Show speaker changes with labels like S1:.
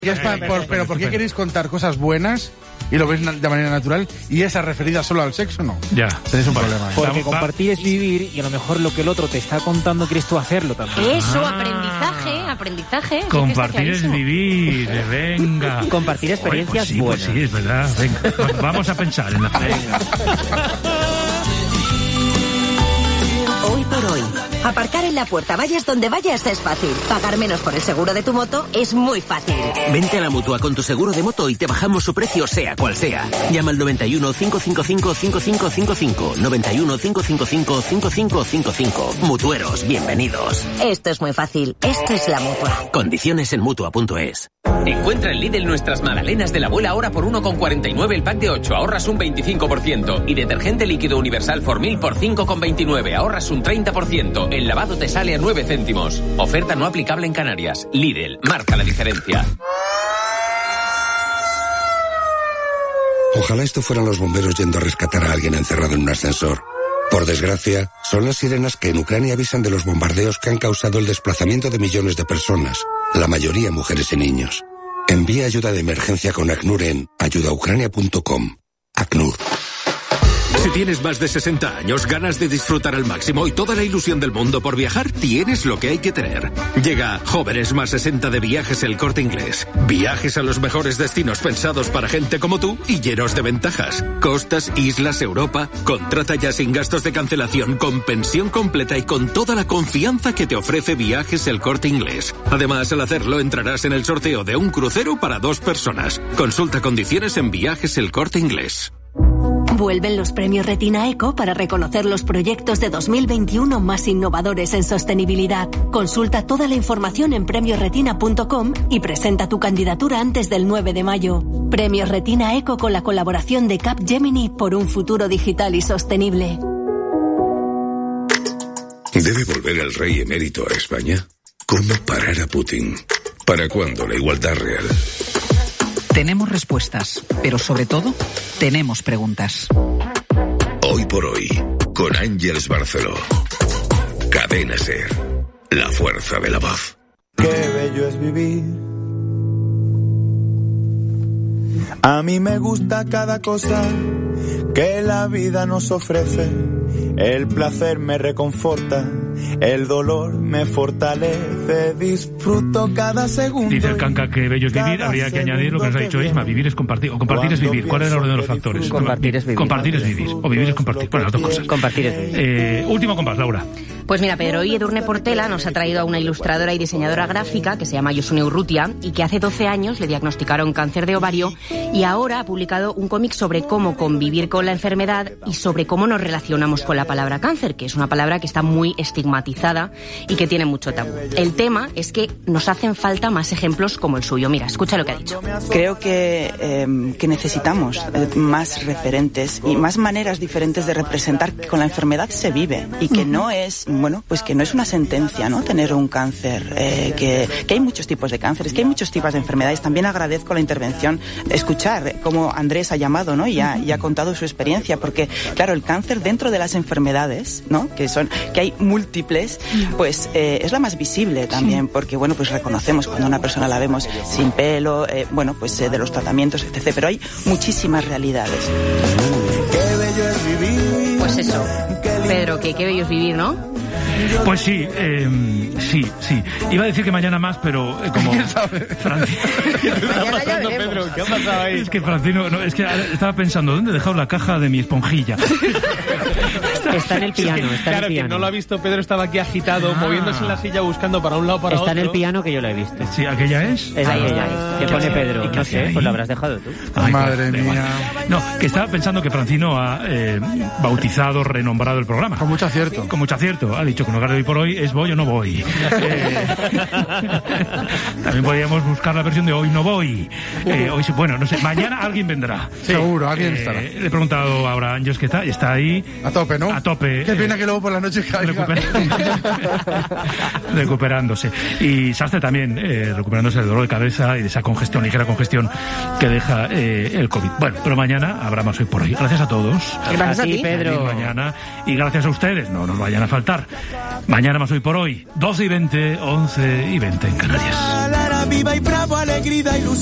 S1: Pero ¿por qué queréis contar cosas buenas y lo veis de manera natural y esas referidas solo al sexo no?
S2: Ya.
S1: Tenéis un problema.
S3: Porque compartir es vivir y a lo mejor lo que el otro te está contando quieres tú hacerlo también.
S4: Eso, aprendizaje.
S2: Compartir es vivir, venga.
S3: Compartir experiencias buenas.
S2: Pues sí, es verdad. Venga, vamos a pensar en la venga.
S5: Hoy por hoy. Aparcar en la puerta, vayas donde vayas, es fácil. Pagar menos por el seguro de tu moto es muy fácil.
S6: Vente a la Mutua con tu seguro de moto y te bajamos su precio sea cual sea. Llama al 91 555 5555. 91 555 5555. Mutueros, bienvenidos.
S5: Esto es muy fácil. Esto es la Mutua.
S6: Condiciones en Mutua.es.
S7: Encuentra en Lidl nuestras magdalenas de la abuela ahora por 1,49 el pack de 8, ahorras un 25%. Y detergente líquido universal Formil por 5,29, ahorras un 30%. El lavado te sale a 9 céntimos. Oferta no aplicable en Canarias. Lidl, marca la diferencia.
S8: Ojalá esto fueran los bomberos yendo a rescatar a alguien encerrado en un ascensor. Por desgracia, son las sirenas que en Ucrania avisan de los bombardeos que han causado el desplazamiento de millones de personas, la mayoría mujeres y niños. Envía ayuda de emergencia con ACNUR en ayudaucrania.com. ACNUR.
S9: Si tienes más de 60 años, ganas de disfrutar al máximo y toda la ilusión del mundo por viajar, tienes lo que hay que tener. Llega Jóvenes más 60 de Viajes El Corte Inglés. Viajes a los mejores destinos pensados para gente como tú y llenos de ventajas. Costas, islas, Europa. Contrata ya sin gastos de cancelación, con pensión completa y con toda la confianza que te ofrece Viajes El Corte Inglés. Además, al hacerlo, entrarás en el sorteo de un crucero para 2 personas. Consulta condiciones en Viajes El Corte Inglés.
S10: Vuelven los premios Retina Eco para reconocer los proyectos de 2021 más innovadores en sostenibilidad. Consulta toda la información en premiosretina.com y presenta tu candidatura antes del 9 de mayo. Premios Retina Eco con la colaboración de Capgemini por un futuro digital y sostenible.
S8: ¿Debe volver el rey emérito a España? ¿Cómo parar a Putin? ¿Para cuándo la igualdad real?
S11: Tenemos respuestas, pero sobre todo, tenemos preguntas.
S8: Hoy por hoy, con Ángeles Barceló. Cadena SER, la fuerza de la voz.
S12: Qué bello es vivir. A mí me gusta cada cosa que la vida nos ofrece. El placer me reconforta, el dolor me fortalece, disfruto cada segundo.
S2: Dice el Canca que bello es vivir, habría que añadir lo que nos ha dicho Isma, vivir es compartir, o compartir es vivir. ¿Cuál es el orden de los factores?
S3: Compartir es vivir.
S2: Compartir es vivir, o vivir es compartir. Bueno, las dos cosas.
S3: Compartir es vivir.
S2: Último compás, Laura.
S4: Pues mira, Pedro, hoy Edurne Portela nos ha traído a una ilustradora y diseñadora gráfica que se llama Yosune Urrutia y que hace 12 años le diagnosticaron cáncer de ovario y ahora ha publicado un cómic sobre cómo convivir con la enfermedad y sobre cómo nos relacionamos con la palabra cáncer, que es una palabra que está muy estigmatizada y que tiene mucho tabú. El tema es que nos hacen falta más ejemplos como el suyo. Mira, escucha lo que ha dicho.
S13: Creo que necesitamos más referentes y más maneras diferentes de representar que con la enfermedad se vive y que no es, bueno, pues que no es una sentencia, ¿no? Tener un cáncer, que hay muchos tipos de cánceres, que hay muchos tipos de enfermedades. También agradezco la intervención, escuchar cómo Andrés ha llamado, ¿no? Y ha contado su experiencia, porque claro, el cáncer dentro de las enfermedades, ¿no? Que hay múltiples, pues es la más visible también, porque bueno, pues reconocemos cuando una persona la vemos sin pelo, bueno, pues de los tratamientos, etc. Pero hay muchísimas realidades.
S12: Qué bello es vivir.
S4: Pues eso, Pedro, que qué bello es vivir, ¿no?
S2: Pues sí, sí. Iba a decir que mañana más, pero como Francino...
S3: ¿Qué está pasando, Pedro? ¿Qué ha pasado ahí?
S2: Es que Francino, no, es que estaba pensando, ¿dónde he dejado la caja de mi esponjilla?
S3: Está en el piano, está en el piano.
S14: Que no lo ha visto, Pedro estaba aquí agitado, moviéndose en la silla, buscando para un lado, para otro.
S3: Está en el piano que yo lo he visto.
S2: Sí, ¿aquella es?
S3: Es aquella. ¿Qué pone Pedro? No sé, pues lo habrás dejado tú.
S1: Ay, madre mía.
S2: No, que estaba pensando que Francino ha bautizado, renombrado el programa.
S1: Con mucho acierto.
S2: Con mucho acierto. Ha dicho que en lugar de hoy por hoy es voy o no voy. También podríamos buscar la versión de hoy no voy. Hoy sí, bueno, no sé, mañana alguien vendrá.
S1: Sí, seguro, alguien estará.
S2: Le he preguntado ahora a Ángeles que está ahí.
S1: A tope, ¿no?
S2: A tope.
S1: Qué pena que luego por la noche caiga.
S2: Recuperándose. Y Sastre también, recuperándose del dolor de cabeza y de esa congestión, ligera congestión que deja el COVID. Bueno, pero mañana habrá más hoy por hoy. Gracias a todos.
S3: Gracias a ti, Pedro.
S2: Mañana. Y gracias a ustedes, no nos vayan a faltar. Mañana más hoy por hoy, 12:20, 11:20 en Canarias.
S12: vida viva y bravo, alegría, ilusión.